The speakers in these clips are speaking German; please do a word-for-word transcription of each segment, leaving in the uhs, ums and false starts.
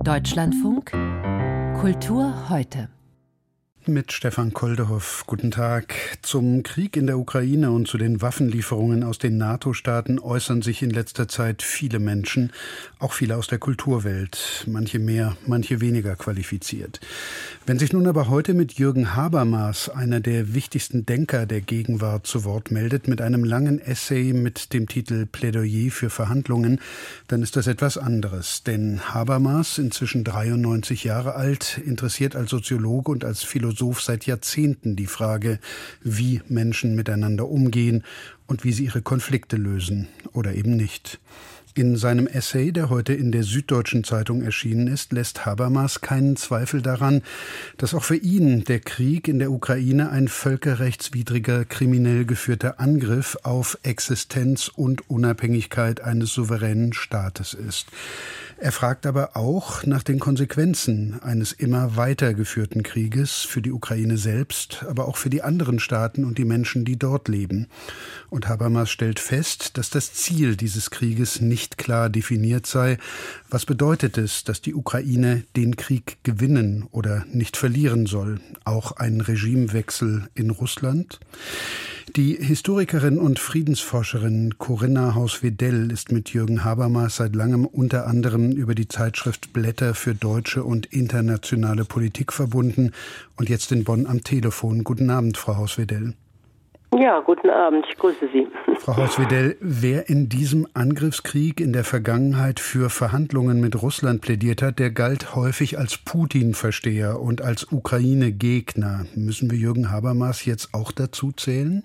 Deutschlandfunk Kultur heute. Mit Stefan Koldehoff. Guten Tag. Zum Krieg in der Ukraine und zu den Waffenlieferungen aus den NATO-Staaten äußern sich in letzter Zeit viele Menschen, auch viele aus der Kulturwelt, manche mehr, manche weniger qualifiziert. Wenn sich nun aber heute mit Jürgen Habermas, einer der wichtigsten Denker der Gegenwart, zu Wort meldet, mit einem langen Essay mit dem Titel Plädoyer für Verhandlungen, dann ist das etwas anderes. Denn Habermas, inzwischen dreiundneunzig Jahre alt, interessiert als Soziologe und als Philosoph seit Jahrzehnten die Frage, wie Menschen miteinander umgehen und wie sie ihre Konflikte lösen oder eben nicht. In seinem Essay, der heute in der Süddeutschen Zeitung erschienen ist, lässt Habermas keinen Zweifel daran, dass auch für ihn der Krieg in der Ukraine ein völkerrechtswidriger, kriminell geführter Angriff auf Existenz und Unabhängigkeit eines souveränen Staates ist. Er fragt aber auch nach den Konsequenzen eines immer weitergeführten Krieges für die Ukraine selbst, aber auch für die anderen Staaten und die Menschen, die dort leben. Und Habermas stellt fest, dass das Ziel dieses Krieges nicht klar definiert sei. Was bedeutet es, dass die Ukraine den Krieg gewinnen oder nicht verlieren soll? Auch ein Regimewechsel in Russland? Die Historikerin und Friedensforscherin Corinna Haus-Wedell ist mit Jürgen Habermas seit langem unter anderem über die Zeitschrift Blätter für deutsche und internationale Politik verbunden und jetzt in Bonn am Telefon. Guten Abend, Frau Haus-Wedell. Ja, guten Abend, ich grüße Sie. Frau Haus-Wedell, wer in diesem Angriffskrieg in der Vergangenheit für Verhandlungen mit Russland plädiert hat, der galt häufig als Putin-Versteher und als Ukraine-Gegner. Müssen wir Jürgen Habermas jetzt auch dazu zählen?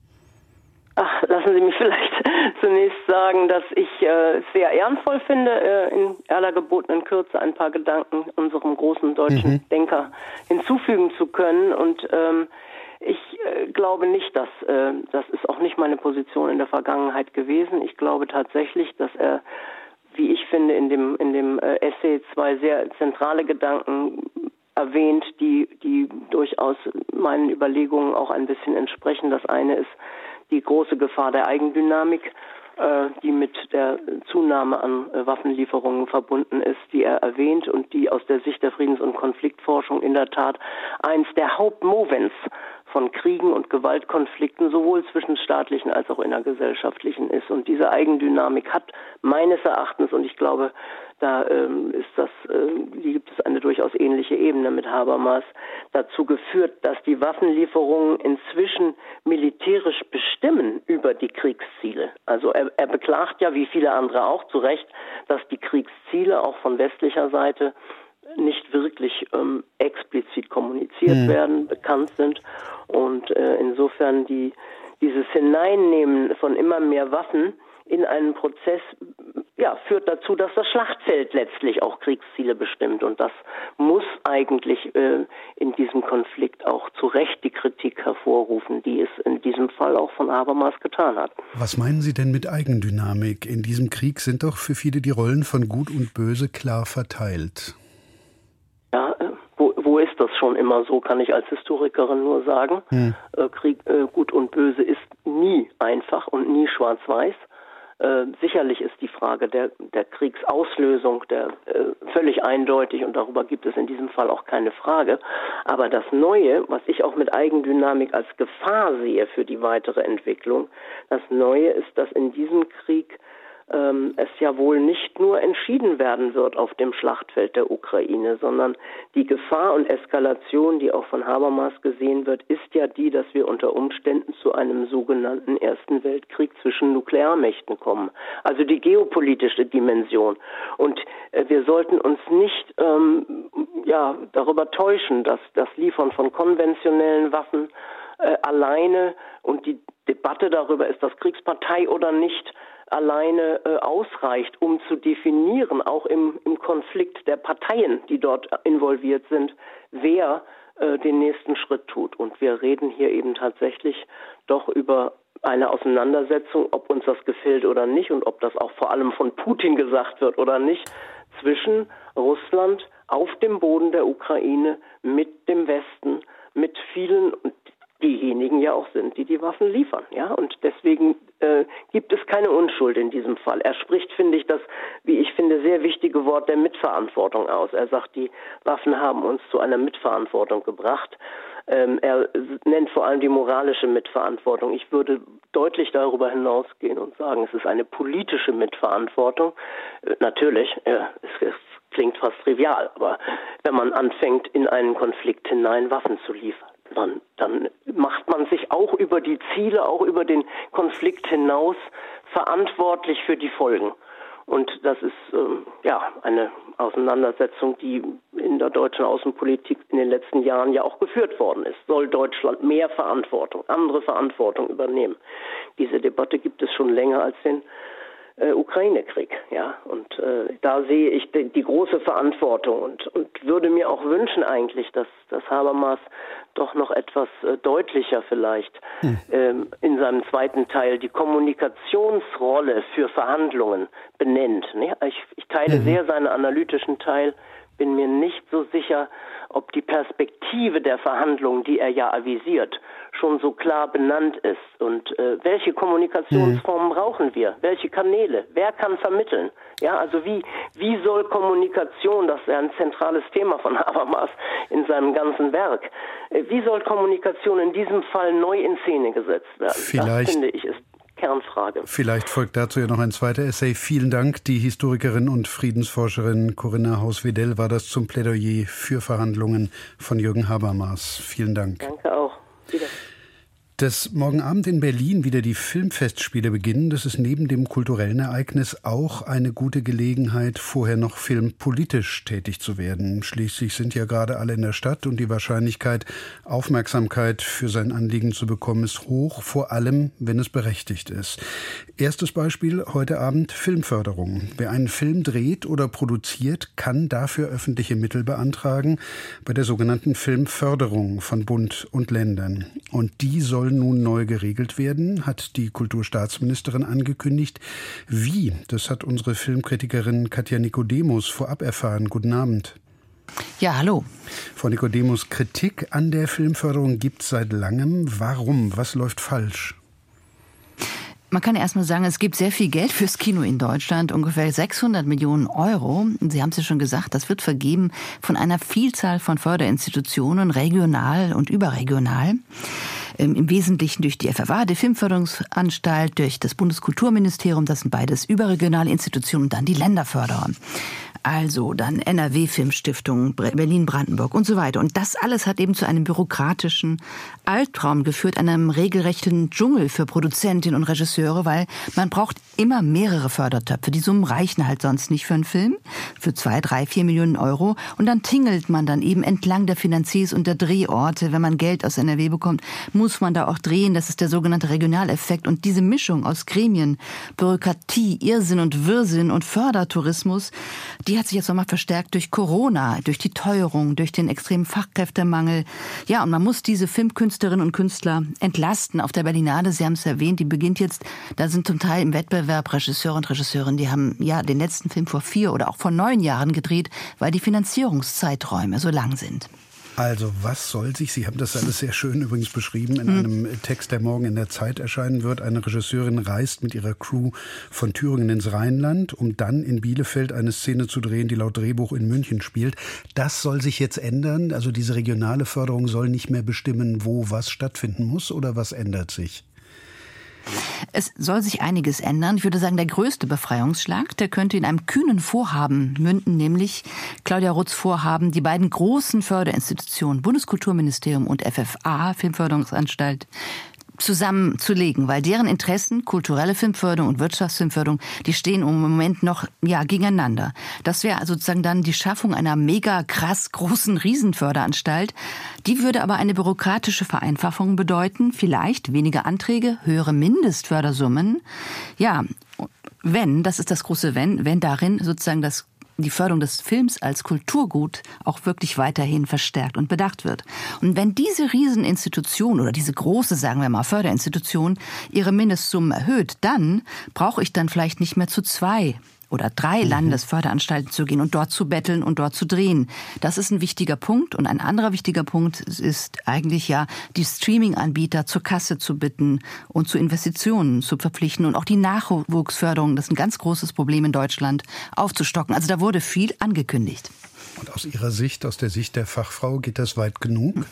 Ach, lassen Sie mich vielleicht zunächst sagen, dass ich äh, es sehr ehrenvoll finde, äh, in aller gebotenen Kürze ein paar Gedanken unserem großen deutschen mhm. Denker hinzufügen zu können. Und ähm, ich äh, glaube nicht, dass, äh, das ist auch nicht meine Position in der Vergangenheit gewesen. Ich glaube tatsächlich, dass er, wie ich finde, in dem, in dem äh, Essay zwei sehr zentrale Gedanken erwähnt, die, die durchaus meinen Überlegungen auch ein bisschen entsprechen. Das eine ist die große Gefahr der Eigendynamik, äh, die mit der Zunahme an äh, Waffenlieferungen verbunden ist, die er erwähnt und die aus der Sicht der Friedens- und Konfliktforschung in der Tat eins der Hauptmovens von Kriegen und Gewaltkonflikten sowohl zwischenstaatlichen als auch innergesellschaftlichen ist. Und diese Eigendynamik hat meines Erachtens, und ich glaube, da ähm, ist das, äh, gibt es eine durchaus ähnliche Ebene mit Habermas, dazu geführt, dass die Waffenlieferungen inzwischen militärisch bestimmen über die Kriegsziele. Also er, er beklagt ja, wie viele andere auch, zu Recht, dass die Kriegsziele auch von westlicher Seite nicht wirklich ähm, explizit kommuniziert mhm. werden, bekannt sind und äh, insofern die, dieses Hineinnehmen von immer mehr Waffen in einen Prozess ja, führt dazu, dass das Schlachtfeld letztlich auch Kriegsziele bestimmt und das muss eigentlich äh, in diesem Konflikt auch zu Recht die Kritik hervorrufen, die es in diesem Fall auch von Habermas getan hat. Was meinen Sie denn mit Eigendynamik? In diesem Krieg sind doch für viele die Rollen von Gut und Böse klar verteilt. Ja, äh, wo, wo ist das schon immer so, kann ich als Historikerin nur sagen. Hm. Äh, Krieg, äh, Gut und Böse ist nie einfach und nie schwarz-weiß. Äh, sicherlich ist die Frage der, der Kriegsauslösung der, äh, völlig eindeutig und darüber gibt es in diesem Fall auch keine Frage. Aber das Neue, was ich auch mit Eigendynamik als Gefahr sehe für die weitere Entwicklung, das Neue ist, dass in diesem Krieg ähm, es ja wohl nicht nur entschieden werden wird auf dem Schlachtfeld der Ukraine, sondern die Gefahr und Eskalation, die auch von Habermas gesehen wird, ist ja die, dass wir unter Umständen zu einem sogenannten Ersten Weltkrieg zwischen Nuklearmächten kommen. Also die geopolitische Dimension. Und äh, wir sollten uns nicht ähm, ja, darüber täuschen, dass das Liefern von konventionellen Waffen äh, alleine und die Debatte darüber, ist das Kriegspartei oder nicht, alleine äh, ausreicht, um zu definieren, auch im, im Konflikt der Parteien, die dort involviert sind, wer äh, den nächsten Schritt tut. Und wir reden hier eben tatsächlich doch über eine Auseinandersetzung, ob uns das gefällt oder nicht und ob das auch vor allem von Putin gesagt wird oder nicht, zwischen Russland auf dem Boden der Ukraine mit dem Westen, mit vielen, und diejenigen ja auch sind, die die Waffen liefern. Ja? Und deswegen äh, gibt es keine Unschuld in diesem Fall. Er spricht, finde ich, das, wie ich finde, sehr wichtige Wort der Mitverantwortung aus. Er sagt, die Waffen haben uns zu einer Mitverantwortung gebracht. Ähm, er nennt vor allem die moralische Mitverantwortung. Ich würde deutlich darüber hinausgehen und sagen, es ist eine politische Mitverantwortung. Äh, natürlich, äh, es, es klingt fast trivial, aber wenn man anfängt, in einen Konflikt hinein Waffen zu liefern, dann, dann macht man sich auch über die Ziele, auch über den Konflikt hinaus verantwortlich für die Folgen. Und das ist ähm, ja eine Auseinandersetzung, die in der deutschen Außenpolitik in den letzten Jahren ja auch geführt worden ist. Soll Deutschland mehr Verantwortung, andere Verantwortung übernehmen? Diese Debatte gibt es schon länger als den äh, Ukraine-Krieg, ja. Und äh, da sehe ich die, die große Verantwortung und, und würde mir auch wünschen eigentlich, dass, dass Habermas doch noch etwas äh, deutlicher vielleicht hm. ähm, in seinem zweiten Teil die Kommunikationsrolle für Verhandlungen benennt. Ne? Ich, ich teile mhm. sehr seinen analytischen Teil, bin mir nicht so sicher, ob die Perspektive der Verhandlungen, die er ja avisiert, schon so klar benannt ist. Und äh, welche Kommunikationsformen mhm. brauchen wir? Welche Kanäle? Wer kann vermitteln? Ja, also wie, wie soll Kommunikation, das ist ja ein zentrales Thema von Habermas in seinem ganzen Werk, äh, wie soll Kommunikation in diesem Fall neu in Szene gesetzt werden? Vielleicht. Das finde ich ist Kernfrage. Vielleicht folgt dazu ja noch ein zweiter Essay. Vielen Dank. Die Historikerin und Friedensforscherin Corinna Haus-Wedell war das zum Plädoyer für Verhandlungen von Jürgen Habermas. Vielen Dank. Danke auch. Wieder. Dass morgen Abend in Berlin wieder die Filmfestspiele beginnen, das ist neben dem kulturellen Ereignis auch eine gute Gelegenheit, vorher noch filmpolitisch tätig zu werden. Schließlich sind ja gerade alle in der Stadt und die Wahrscheinlichkeit, Aufmerksamkeit für sein Anliegen zu bekommen, ist hoch, vor allem, wenn es berechtigt ist. Erstes Beispiel heute Abend Filmförderung. Wer einen Film dreht oder produziert, kann dafür öffentliche Mittel beantragen bei der sogenannten Filmförderung von Bund und Ländern. Und die soll nun neu geregelt werden, hat die Kulturstaatsministerin angekündigt. Wie? Das hat unsere Filmkritikerin Katja Nikodemus vorab erfahren. Guten Abend. Ja, hallo. Frau Nikodemus, Kritik an der Filmförderung gibt es seit langem. Warum? Was läuft falsch? Man kann erst mal sagen, es gibt sehr viel Geld fürs Kino in Deutschland, ungefähr sechshundert Millionen Euro. Sie haben es ja schon gesagt, das wird vergeben von einer Vielzahl von Förderinstitutionen, regional und überregional. Im Wesentlichen durch die F F A, die Filmförderungsanstalt, durch das Bundeskulturministerium, das sind beides überregionale Institutionen, und dann die Länderförderer. Also dann N R W-Filmstiftung, Berlin-Brandenburg und so weiter. Und das alles hat eben zu einem bürokratischen Albtraum geführt, einem regelrechten Dschungel für Produzentinnen und Regisseure, weil man braucht immer mehrere Fördertöpfe. Die Summen reichen halt sonst nicht für einen Film, für zwei, drei, vier Millionen Euro. Und dann tingelt man dann eben entlang der Finanziers und der Drehorte. Wenn man Geld aus N R W bekommt, muss man da auch drehen. Das ist der sogenannte Regionaleffekt. Und diese Mischung aus Gremien, Bürokratie, Irrsinn und Wirrsinn und Fördertourismus, die hat sich jetzt nochmal verstärkt durch Corona, durch die Teuerung, durch den extremen Fachkräftemangel. Ja, und man muss diese Filmkünstlerinnen und Künstler entlasten. Auf der Berlinale, Sie haben es erwähnt, die beginnt jetzt, da sind zum Teil im Wettbewerb Regisseure und Regisseurinnen, die haben ja den letzten Film vor vier oder auch vor neun Jahren gedreht, weil die Finanzierungszeiträume so lang sind. Also was soll sich, Sie haben das alles sehr schön übrigens beschrieben in einem Text, der morgen in der Zeit erscheinen wird. Eine Regisseurin reist mit ihrer Crew von Thüringen ins Rheinland, um dann in Bielefeld eine Szene zu drehen, die laut Drehbuch in München spielt. Das soll sich jetzt ändern? Also diese regionale Förderung soll nicht mehr bestimmen, wo was stattfinden muss, oder was ändert sich? Es soll sich einiges ändern. Ich würde sagen, der größte Befreiungsschlag, der könnte in einem kühnen Vorhaben münden, nämlich Claudia Rutz Vorhaben, die beiden großen Förderinstitutionen, Bundeskulturministerium und F F A, Filmförderungsanstalt, zusammenzulegen, weil deren Interessen, kulturelle Filmförderung und Wirtschaftsfilmförderung, die stehen im Moment noch ja gegeneinander. Das wäre also sozusagen dann die Schaffung einer mega krass großen Riesenförderanstalt. Die würde aber eine bürokratische Vereinfachung bedeuten, vielleicht weniger Anträge, höhere Mindestfördersummen. Ja, wenn, das ist das große Wenn, wenn darin sozusagen das die Förderung des Films als Kulturgut auch wirklich weiterhin verstärkt und bedacht wird. Und wenn diese Rieseninstitution oder diese große, sagen wir mal, Förderinstitution ihre Mindestsummen erhöht, dann brauche ich dann vielleicht nicht mehr zu zwei oder drei mhm. Landesförderanstalten zu gehen und dort zu betteln und dort zu drehen. Das ist ein wichtiger Punkt. Und ein anderer wichtiger Punkt ist eigentlich ja, die Streaming-Anbieter zur Kasse zu bitten und zu Investitionen zu verpflichten und auch die Nachwuchsförderung, das ist ein ganz großes Problem in Deutschland, aufzustocken. Also da wurde viel angekündigt. Und aus Ihrer Sicht, aus der Sicht der Fachfrau, geht das weit genug?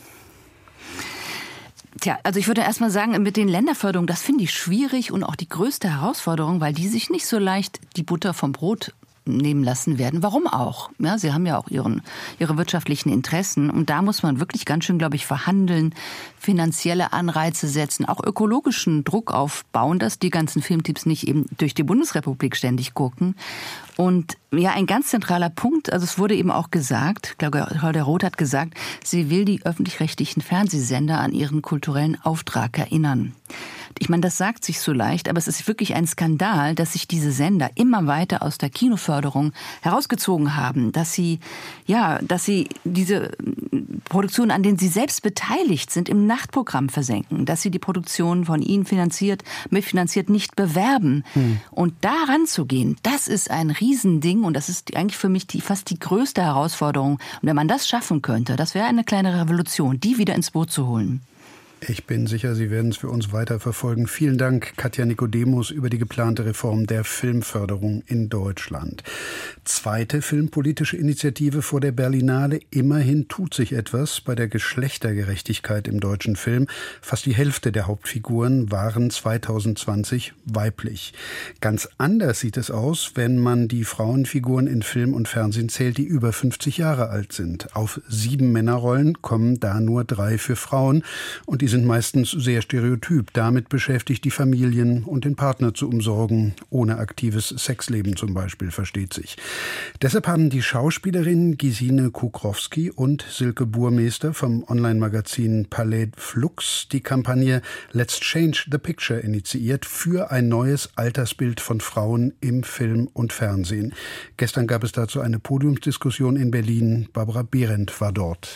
Tja, also ich würde erst mal sagen, mit den Länderförderungen, das finde ich schwierig und auch die größte Herausforderung, weil die sich nicht so leicht die Butter vom Brot nehmen lassen werden. Warum auch? Ja, sie haben ja auch ihren, ihre wirtschaftlichen Interessen. Und da muss man wirklich ganz schön, glaube ich, verhandeln, finanzielle Anreize setzen, auch ökologischen Druck aufbauen, dass die ganzen Filmtipps nicht eben durch die Bundesrepublik ständig gucken. Und ja, ein ganz zentraler Punkt, also es wurde eben auch gesagt, ich glaube, Claudia Roth hat gesagt, sie will die öffentlich-rechtlichen Fernsehsender an ihren kulturellen Auftrag erinnern. Ich meine, das sagt sich so leicht, aber es ist wirklich ein Skandal, dass sich diese Sender immer weiter aus der Kinoförderung herausgezogen haben, dass sie, ja, dass sie diese Produktionen, an denen sie selbst beteiligt sind, im Nachtprogramm versenken, dass sie die Produktion von ihnen finanziert, mitfinanziert nicht bewerben. Hm. Und da ranzugehen, das ist ein Riesending und das ist eigentlich für mich die, fast die größte Herausforderung. Und wenn man das schaffen könnte, das wäre eine kleine Revolution, die wieder ins Boot zu holen. Ich bin sicher, Sie werden es für uns weiterverfolgen. Vielen Dank, Katja Nikodemus, über die geplante Reform der Filmförderung in Deutschland. Zweite filmpolitische Initiative vor der Berlinale. Immerhin tut sich etwas bei der Geschlechtergerechtigkeit im deutschen Film. Fast die Hälfte der Hauptfiguren waren zwanzig zwanzig weiblich. Ganz anders sieht es aus, wenn man die Frauenfiguren in Film und Fernsehen zählt, die über fünfzig Jahre alt sind. Auf sieben Männerrollen kommen da nur drei für Frauen. Und die sind meistens sehr stereotyp, damit beschäftigt, die Familien und den Partner zu umsorgen, ohne aktives Sexleben zum Beispiel, versteht sich. Deshalb haben die Schauspielerinnen Gesine Kukrowski und Silke Burmester vom Online-Magazin Palais Flux die Kampagne Let's Change the Picture initiiert für ein neues Altersbild von Frauen im Film und Fernsehen. Gestern gab es dazu eine Podiumsdiskussion in Berlin. Barbara Behrendt war dort.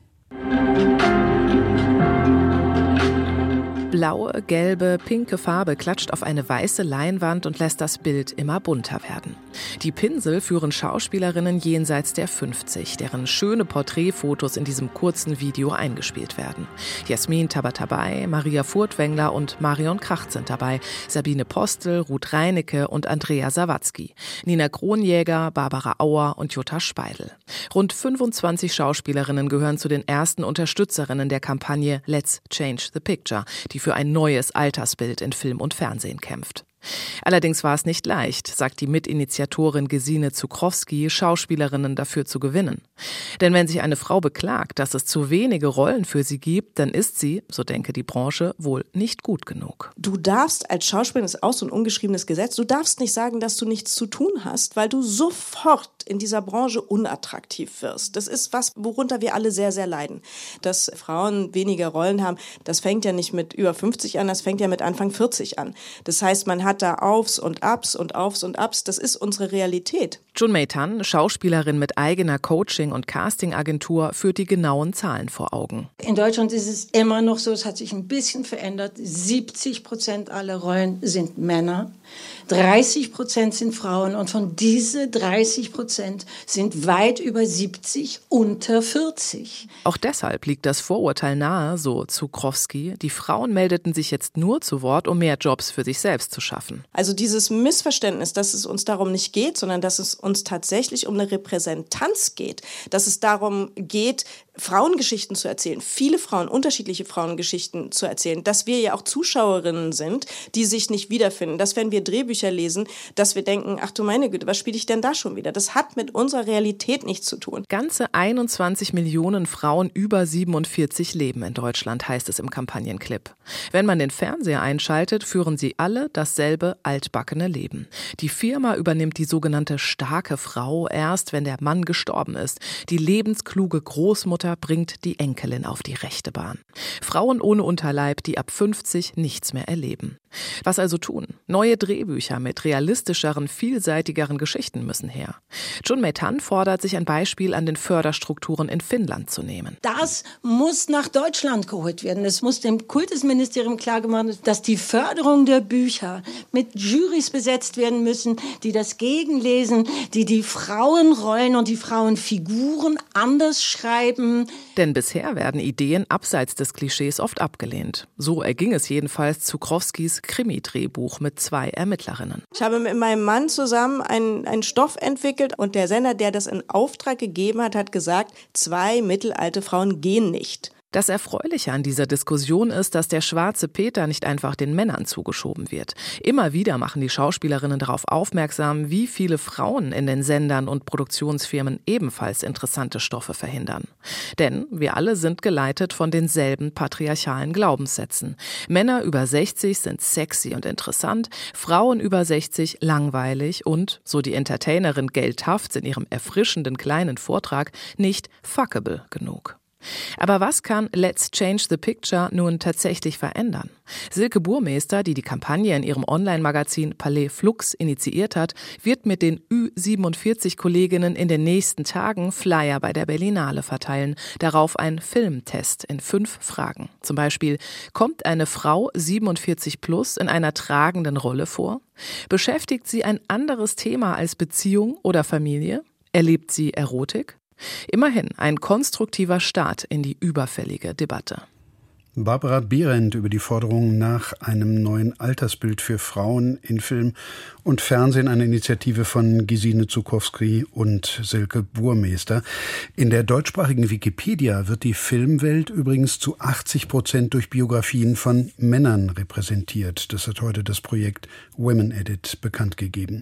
Blaue, gelbe, pinke Farbe klatscht auf eine weiße Leinwand und lässt das Bild immer bunter werden. Die Pinsel führen Schauspielerinnen jenseits der fünfzig, deren schöne Porträtfotos in diesem kurzen Video eingespielt werden. Jasmin Tabatabai, Maria Furtwängler und Marion Kracht sind dabei, Sabine Postel, Ruth Reinecke und Andrea Sawatzki, Nina Kronjäger, Barbara Auer und Jutta Speidel. Rund fünfundzwanzig Schauspielerinnen gehören zu den ersten Unterstützerinnen der Kampagne Let's Change the Picture, die für ein neues Altersbild in Film und Fernsehen kämpft. Allerdings war es nicht leicht, sagt die Mitinitiatorin Gesine Kukrowski, Schauspielerinnen dafür zu gewinnen. Denn wenn sich eine Frau beklagt, dass es zu wenige Rollen für sie gibt, dann ist sie, so denke die Branche, wohl nicht gut genug. Du darfst als Schauspielerin, das ist auch so ein ungeschriebenes Gesetz, du darfst nicht sagen, dass du nichts zu tun hast, weil du sofort in dieser Branche unattraktiv wirst. Das ist was, worunter wir alle sehr, sehr leiden. Dass Frauen weniger Rollen haben, das fängt ja nicht mit über fünfzig an, das fängt ja mit Anfang vierzig an. Das heißt, man hat da Aufs und Abs und Aufs und Abs. Das ist unsere Realität. Jun Mei-Tan, Schauspielerin mit eigener Coaching- und Castingagentur, führt die genauen Zahlen vor Augen. In Deutschland ist es immer noch so, es hat sich ein bisschen verändert. siebzig Prozent aller Rollen sind Männer, dreißig Prozent sind Frauen und von diesen dreißig Prozent sind weit über siebzig unter vierzig. Auch deshalb liegt das Vorurteil nahe, so Kukrowski, die Frauen meldeten sich jetzt nur zu Wort, um mehr Jobs für sich selbst zu schaffen. Also dieses Missverständnis, dass es uns darum nicht geht, sondern dass es uns tatsächlich um eine Repräsentanz geht, dass es darum geht, Frauengeschichten zu erzählen, viele Frauen, unterschiedliche Frauengeschichten zu erzählen, dass wir ja auch Zuschauerinnen sind, die sich nicht wiederfinden, dass wenn wir Drehbücher lesen, dass wir denken, ach du meine Güte, was spiele ich denn da schon wieder? Das hat mit unserer Realität nichts zu tun. Ganze einundzwanzig Millionen Frauen über siebenundvierzig leben in Deutschland, heißt es im Kampagnenclip. Wenn man den Fernseher einschaltet, führen sie alle dasselbe altbackene Leben. Die Firma übernimmt die sogenannte starke Frau erst, wenn der Mann gestorben ist. Die lebenskluge Großmutter Vater bringt die Enkelin auf die rechte Bahn. Frauen ohne Unterleib, die ab fünfzig nichts mehr erleben. Was also tun? Neue Drehbücher mit realistischeren, vielseitigeren Geschichten müssen her. Jun Meitan fordert, sich ein Beispiel an den Förderstrukturen in Finnland zu nehmen. Das muss nach Deutschland geholt werden. Es muss dem Kultusministerium klargemacht werden, dass die Förderung der Bücher mit Jurys besetzt werden müssen, die das gegenlesen, die die Frauenrollen und die Frauenfiguren anders schreiben. Denn bisher werden Ideen abseits des Klischees oft abgelehnt. So erging es jedenfalls Zuchrowskis Krimi-Drehbuch mit zwei Ermittlerinnen. Ich habe mit meinem Mann zusammen einen, einen Stoff entwickelt und der Sender, der das in Auftrag gegeben hat, hat gesagt, zwei mittelalte Frauen gehen nicht. Das Erfreuliche an dieser Diskussion ist, dass der schwarze Peter nicht einfach den Männern zugeschoben wird. Immer wieder machen die Schauspielerinnen darauf aufmerksam, wie viele Frauen in den Sendern und Produktionsfirmen ebenfalls interessante Stoffe verhindern. Denn wir alle sind geleitet von denselben patriarchalen Glaubenssätzen. Männer über sechzig sind sexy und interessant, Frauen über sechzig langweilig und, so die Entertainerin Geldhaft in ihrem erfrischenden kleinen Vortrag, nicht fuckable genug. Aber was kann Let's Change the Picture nun tatsächlich verändern? Silke Burmester, die die Kampagne in ihrem Online-Magazin Palais Flux initiiert hat, wird mit den Ü siebenundvierzig-Kolleginnen in den nächsten Tagen Flyer bei der Berlinale verteilen. Darauf ein Filmtest in fünf Fragen. Zum Beispiel, kommt eine Frau siebenundvierzig plus in einer tragenden Rolle vor? Beschäftigt sie ein anderes Thema als Beziehung oder Familie? Erlebt sie Erotik? Immerhin ein konstruktiver Start in die überfällige Debatte. Barbara Behrendt über die Forderung nach einem neuen Altersbild für Frauen in Film und Fernsehen, eine Initiative von Gesine Zuchrowski und Silke Burmester. In der deutschsprachigen Wikipedia wird die Filmwelt übrigens zu achtzig Prozent durch Biografien von Männern repräsentiert. Das hat heute das Projekt Women Edit bekannt gegeben.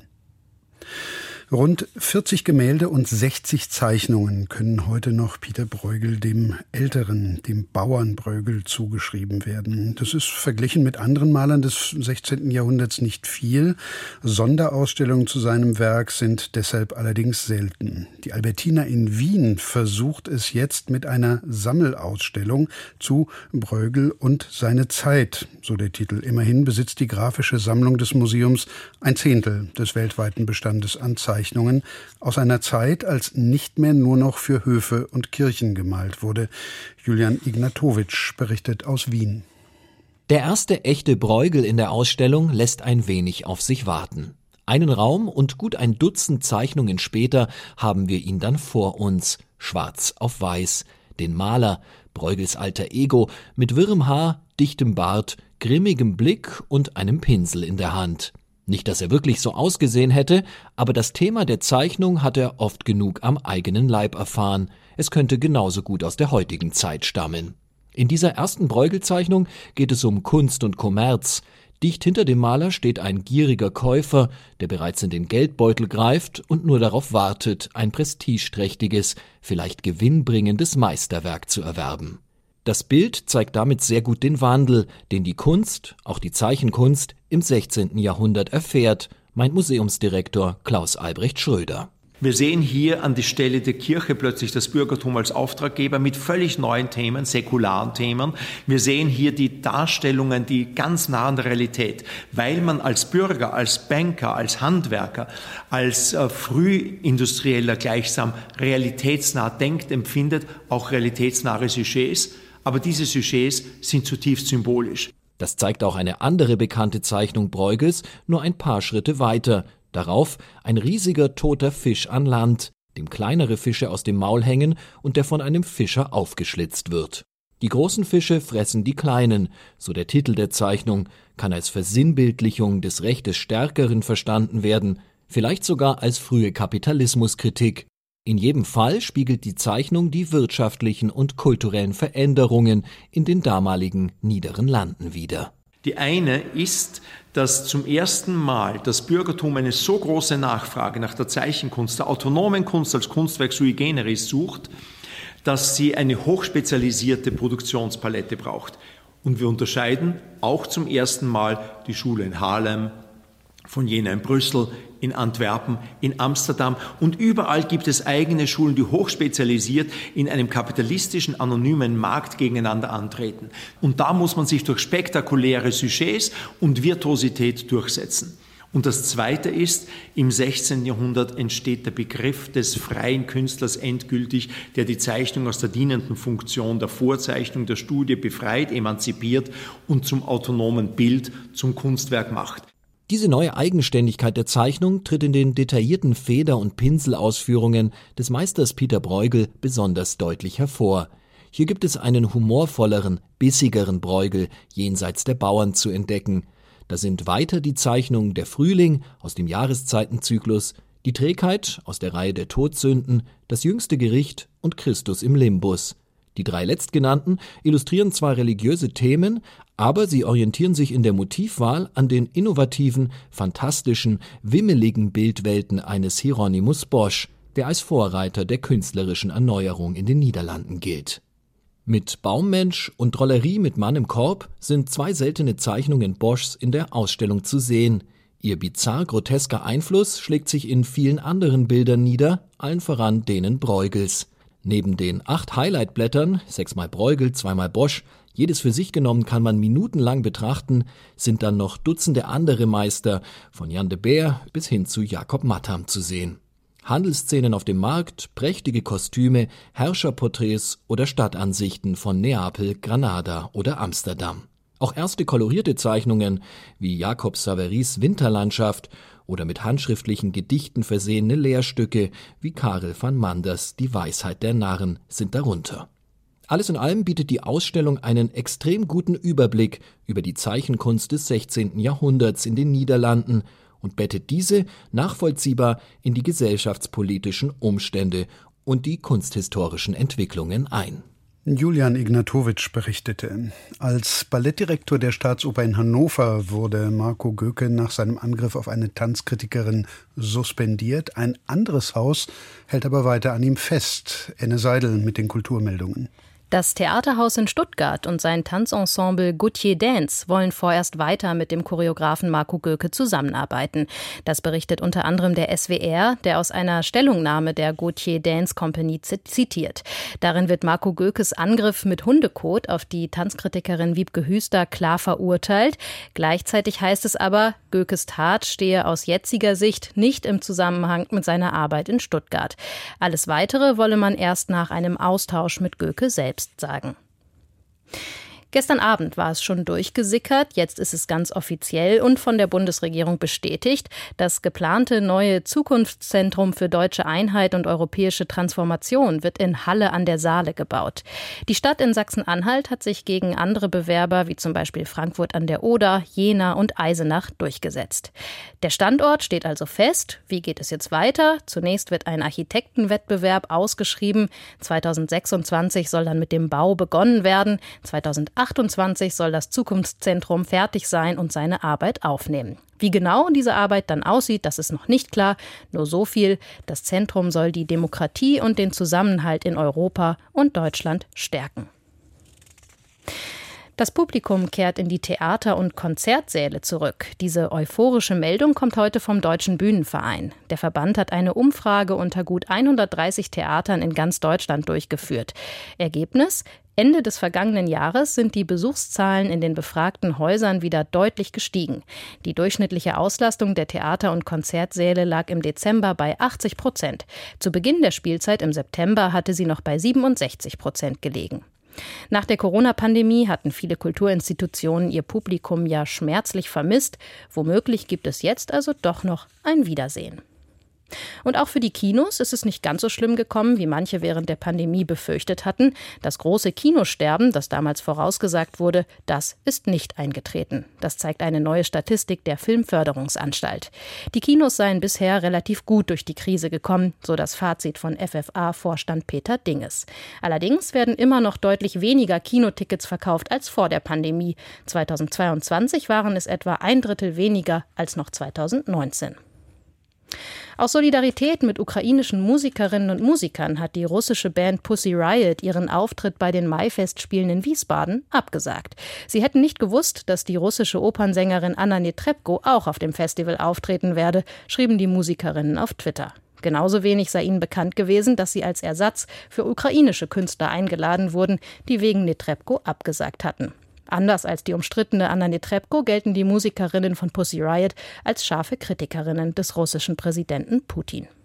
Rund vierzig Gemälde und sechzig Zeichnungen können heute noch Pieter Bruegel, dem Älteren, dem Bauern Bruegel, zugeschrieben werden. Das ist verglichen mit anderen Malern des sechzehnten Jahrhunderts nicht viel. Sonderausstellungen zu seinem Werk sind deshalb allerdings selten. Die Albertina in Wien versucht es jetzt mit einer Sammelausstellung zu Bruegel und seine Zeit, so der Titel. Immerhin besitzt die grafische Sammlung des Museums ein Zehntel des weltweiten Bestandes an Zeichnungen aus einer Zeit, als nicht mehr nur noch für Höfe und Kirchen gemalt wurde. Julian Ignatowitsch berichtet aus Wien. Der erste echte Bruegel in der Ausstellung lässt ein wenig auf sich warten. Einen Raum und gut ein Dutzend Zeichnungen später haben wir ihn dann vor uns, schwarz auf weiß. Den Maler, Bruegels alter Ego, mit wirrem Haar, dichtem Bart, grimmigem Blick und einem Pinsel in der Hand. Nicht, dass er wirklich so ausgesehen hätte, aber das Thema der Zeichnung hat er oft genug am eigenen Leib erfahren. Es könnte genauso gut aus der heutigen Zeit stammen. In dieser ersten Bruegel-Zeichnung geht es um Kunst und Kommerz. Dicht hinter dem Maler steht ein gieriger Käufer, der bereits in den Geldbeutel greift und nur darauf wartet, ein prestigeträchtiges, vielleicht gewinnbringendes Meisterwerk zu erwerben. Das Bild zeigt damit sehr gut den Wandel, den die Kunst, auch die Zeichenkunst, im sechzehnten Jahrhundert erfährt, meint Museumsdirektor Klaus Albrecht Schröder. Wir sehen hier an die Stelle der Kirche plötzlich das Bürgertum als Auftraggeber mit völlig neuen Themen, säkularen Themen. Wir sehen hier die Darstellungen, die ganz nah an der Realität, weil man als Bürger, als Banker, als Handwerker, als äh, Frühindustrieller gleichsam realitätsnah denkt, empfindet, auch realitätsnahe Sujets. Aber diese Sujets sind zutiefst symbolisch. Das zeigt auch eine andere bekannte Zeichnung Bruegels, nur ein paar Schritte weiter. Darauf ein riesiger toter Fisch an Land, dem kleinere Fische aus dem Maul hängen und der von einem Fischer aufgeschlitzt wird. Die großen Fische fressen die kleinen, so der Titel der Zeichnung, kann als Versinnbildlichung des Rechts des Stärkeren verstanden werden, vielleicht sogar als frühe Kapitalismuskritik. In jedem Fall spiegelt die Zeichnung die wirtschaftlichen und kulturellen Veränderungen in den damaligen niederen Landen wider. Die eine ist, dass zum ersten Mal das Bürgertum eine so große Nachfrage nach der Zeichenkunst, der autonomen Kunst als Kunstwerk sui generis sucht, dass sie eine hochspezialisierte Produktionspalette braucht. Und wir unterscheiden auch zum ersten Mal die Schule in Haarlem von Jena in Brüssel, in Antwerpen, in Amsterdam und überall gibt es eigene Schulen, die hochspezialisiert in einem kapitalistischen, anonymen Markt gegeneinander antreten. Und da muss man sich durch spektakuläre Sujets und Virtuosität durchsetzen. Und das Zweite ist, im sechzehnten Jahrhundert entsteht der Begriff des freien Künstlers endgültig, der die Zeichnung aus der dienenden Funktion der Vorzeichnung der Studie befreit, emanzipiert und zum autonomen Bild, zum Kunstwerk macht. Diese neue Eigenständigkeit der Zeichnung tritt in den detaillierten Feder- und Pinselausführungen des Meisters Peter Bruegel besonders deutlich hervor. Hier gibt es einen humorvolleren, bissigeren Bruegel jenseits der Bauern zu entdecken. Da sind weiter die Zeichnungen der Frühling aus dem Jahreszeitenzyklus, die Trägheit aus der Reihe der Todsünden, das jüngste Gericht und Christus im Limbus. Die drei letztgenannten illustrieren zwar religiöse Themen, aber sie orientieren sich in der Motivwahl an den innovativen, fantastischen, wimmeligen Bildwelten eines Hieronymus Bosch, der als Vorreiter der künstlerischen Erneuerung in den Niederlanden gilt. Mit Baummensch und Drollerie mit Mann im Korb sind zwei seltene Zeichnungen Boschs in der Ausstellung zu sehen. Ihr bizarr-grotesker Einfluss schlägt sich in vielen anderen Bildern nieder, allen voran denen Bruegels. Neben den acht Highlightblättern, sechsmal Bruegel, zweimal Bosch, jedes für sich genommen kann man minutenlang betrachten, sind dann noch Dutzende andere Meister, von Jan de Beer bis hin zu Jakob Mattham zu sehen. Handelsszenen auf dem Markt, prächtige Kostüme, Herrscherporträts oder Stadtansichten von Neapel, Granada oder Amsterdam. Auch erste kolorierte Zeichnungen wie Jakob Saverys Winterlandschaft oder mit handschriftlichen Gedichten versehene Lehrstücke wie Karel van Manders Die Weisheit der Narren sind darunter. Alles in allem bietet die Ausstellung einen extrem guten Überblick über die Zeichenkunst des sechzehnten Jahrhunderts in den Niederlanden und bettet diese nachvollziehbar in die gesellschaftspolitischen Umstände und die kunsthistorischen Entwicklungen ein. Julian Ignatowitsch berichtete. Als Ballettdirektor der Staatsoper in Hannover wurde Marco Göke nach seinem Angriff auf eine Tanzkritikerin suspendiert. Ein anderes Haus hält aber weiter an ihm fest. Enne Seidel mit den Kulturmeldungen. Das Theaterhaus in Stuttgart und sein Tanzensemble Gautier Dance wollen vorerst weiter mit dem Choreografen Marco Göke zusammenarbeiten. Das berichtet unter anderem der S W R, der aus einer Stellungnahme der Gautier Dance Company zitiert. Darin wird Marco Gökes Angriff mit Hundekot auf die Tanzkritikerin Wiebke Hüster klar verurteilt. Gleichzeitig heißt es aber, Gökes Tat stehe aus jetziger Sicht nicht im Zusammenhang mit seiner Arbeit in Stuttgart. Alles Weitere wolle man erst nach einem Austausch mit Göke selbst sagen. Gestern Abend war es schon durchgesickert, jetzt ist es ganz offiziell und von der Bundesregierung bestätigt. Das geplante neue Zukunftszentrum für deutsche Einheit und europäische Transformation wird in Halle an der Saale gebaut. Die Stadt in Sachsen-Anhalt hat sich gegen andere Bewerber wie zum Beispiel Frankfurt an der Oder, Jena und Eisenach durchgesetzt. Der Standort steht also fest. Wie geht es jetzt weiter? Zunächst wird ein Architektenwettbewerb ausgeschrieben. zweitausendsechsundzwanzig soll dann mit dem Bau begonnen werden. zweitausendachtundzwanzig soll das Zukunftszentrum fertig sein und seine Arbeit aufnehmen. Wie genau diese Arbeit dann aussieht, das ist noch nicht klar. Nur so viel: Das Zentrum soll die Demokratie und den Zusammenhalt in Europa und Deutschland stärken. Das Publikum kehrt in die Theater- und Konzertsäle zurück. Diese euphorische Meldung kommt heute vom Deutschen Bühnenverein. Der Verband hat eine Umfrage unter gut hundertdreißig Theatern in ganz Deutschland durchgeführt. Ergebnis: Ende des vergangenen Jahres sind die Besuchszahlen in den befragten Häusern wieder deutlich gestiegen. Die durchschnittliche Auslastung der Theater- und Konzertsäle lag im Dezember bei achtzig Prozent. Zu Beginn der Spielzeit im September hatte sie noch bei siebenundsechzig Prozent gelegen. Nach der Corona-Pandemie hatten viele Kulturinstitutionen ihr Publikum ja schmerzlich vermisst. Womöglich gibt es jetzt also doch noch ein Wiedersehen. Und auch für die Kinos ist es nicht ganz so schlimm gekommen, wie manche während der Pandemie befürchtet hatten. Das große Kinosterben, das damals vorausgesagt wurde, das ist nicht eingetreten. Das zeigt eine neue Statistik der Filmförderungsanstalt. Die Kinos seien bisher relativ gut durch die Krise gekommen, so das Fazit von F F A-Vorstand Peter Dinges. Allerdings werden immer noch deutlich weniger Kinotickets verkauft als vor der Pandemie. zweitausendzweiundzwanzig waren es etwa ein Drittel weniger als noch zweitausendneunzehn. Aus Solidarität mit ukrainischen Musikerinnen und Musikern hat die russische Band Pussy Riot ihren Auftritt bei den Maifestspielen in Wiesbaden abgesagt. Sie hätten nicht gewusst, dass die russische Opernsängerin Anna Netrebko auch auf dem Festival auftreten werde, schrieben die Musikerinnen auf Twitter. Genauso wenig sei ihnen bekannt gewesen, dass sie als Ersatz für ukrainische Künstler eingeladen wurden, die wegen Netrebko abgesagt hatten. Anders als die umstrittene Anna Netrebko gelten die Musikerinnen von Pussy Riot als scharfe Kritikerinnen des russischen Präsidenten Putin.